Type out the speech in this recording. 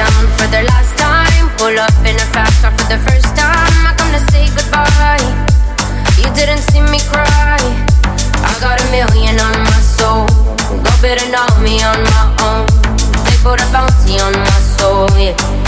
town for the last time. Pull up in a fast car for the first time. I come to say goodbye. You didn't see me cry. I got a million on my soul. Go better know me on my own. They put a bounty on my soul, yeah.